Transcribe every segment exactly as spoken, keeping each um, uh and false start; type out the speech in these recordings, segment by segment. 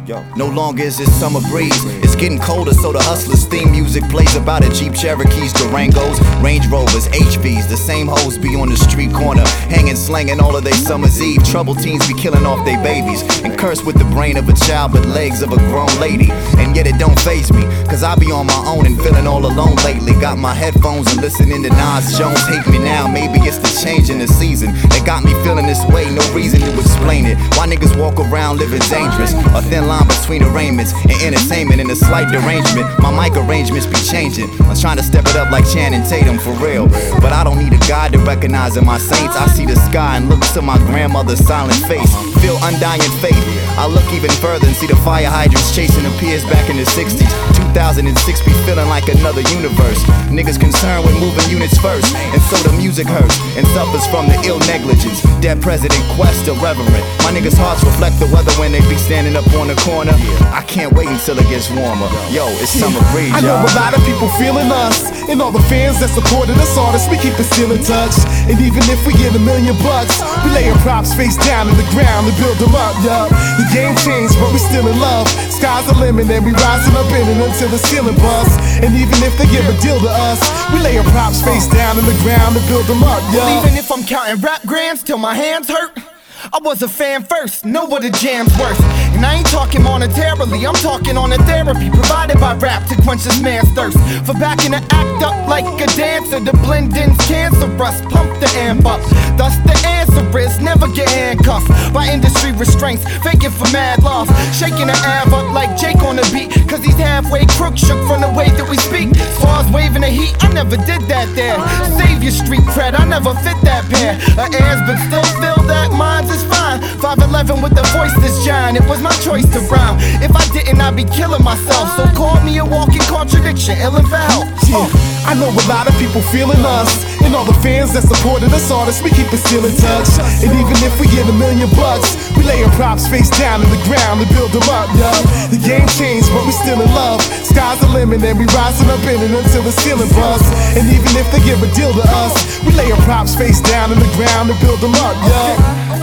No longer is it summer breeze. It's getting colder, so the hustlers' theme music plays about it. Jeep Cherokees, Durangos, Range Rovers, H Vs. The same hoes be on the street corner, hanging, slanging all of they summer's eve. Trouble teens be killing off their babies and curse with the brain of a child but legs of a grown lady. And yet it don't faze me, cause I be on my own and feeling all alone lately. Got my headphones and listening to Nas Jones. Hate me now, maybe it's the change in the season that got me feeling this way. No reason to explain it. Why niggas walk around living dangerous? A thin line between arraignments and entertainment and a slight derangement. My mic arrangements be changing. I'm trying to step it up like Channing Tatum for real. But I don't need a guide to recognize in my saints. I see the sky and look to my grandmother's silent face. Feel undying faith. I look even further and see the fire hydrants chasing the peers back in the sixties. two thousand six be feeling like another universe. Niggas concerned with moving units first, and so the music hurts and suffers from the ill negligence. Dead President Quest irreverent. My niggas' hearts reflect the weather when they be standing up on the corner. I can't wait until it gets warmer. Yo, it's summer breeze, I know a lot of people feeling us, and all the fans that supported us artists, we keep it still in touch. And even if we get a million bucks, we laying props face down in the ground and build them up, yup. The game changed, but we still in love. Sky's the limit and we rising up in it until the ceiling busts. And even if they give a deal to us, we laying props face down in the ground and build them up, yup. Well, even if I'm counting rap grams till my hands hurt, I was a fan first, know what a jam's worth. And I ain't talking monetarily, I'm talking on a therapy provided by rap to quench this man's thirst. For backing to act up like a dancer, to blend in's cancerous, pump the amp up. Thus the answer is never get handcuffed by industry restraints, faking for mad love. Shaking the av up like Jake on the beat, cause he's halfway crook, shook from the way that we speak. As far as waving the heat, I never did that there. Save your street cred, I never fit that pair of airs, but still feel that mine's is fine. five eleven with the voice that's giant, it was my choice to rhyme. If I didn't, I'd be killing myself. So call me a walking contradiction, ill and for help. Yeah, I know a lot of people feeling us, and all the fans that supported us artists, we keep it still in touch. And even if we get a million bucks, we laying props face down in the ground and build them up, yo. The game changed, but we still in love. Sky's the limit and we rising up in it until the ceiling busts. And even if they give a deal to us, we laying props face down in the ground and build them up, yo.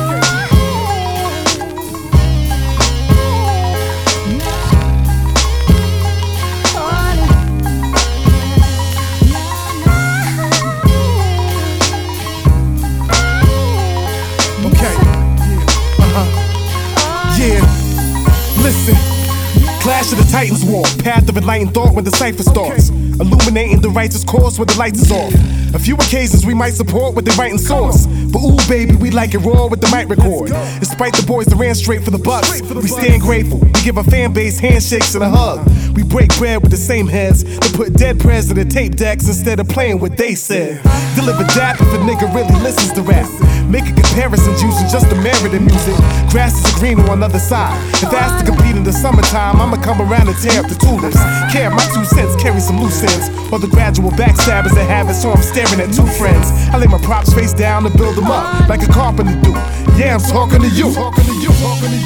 Listen, Clash of the Titans war, path of enlightened thought when the cipher starts, illuminating the righteous course when the lights is off. A few occasions we might support with the writing source, but ooh baby, we like it raw with the mic record. Despite the boys that ran straight for the bucks, we stand grateful. We give our fan base handshakes and a hug. We break bread with the same heads that put dead prez in the tape decks instead of playing what they said. Deliver dap if a nigga really listens to rap. Making comparisons using just the merit in music. Grass is greener on the other side. If that's to compete in the summertime, I'ma come around and tear up the tulips. Care, my two cents carry some loose ends, or the gradual backstabbers that have it, so I'm staring at two friends. I lay my props face down to build them up like a carpenter do. Yeah, I'm talking to you. Talking to you. Talking to you.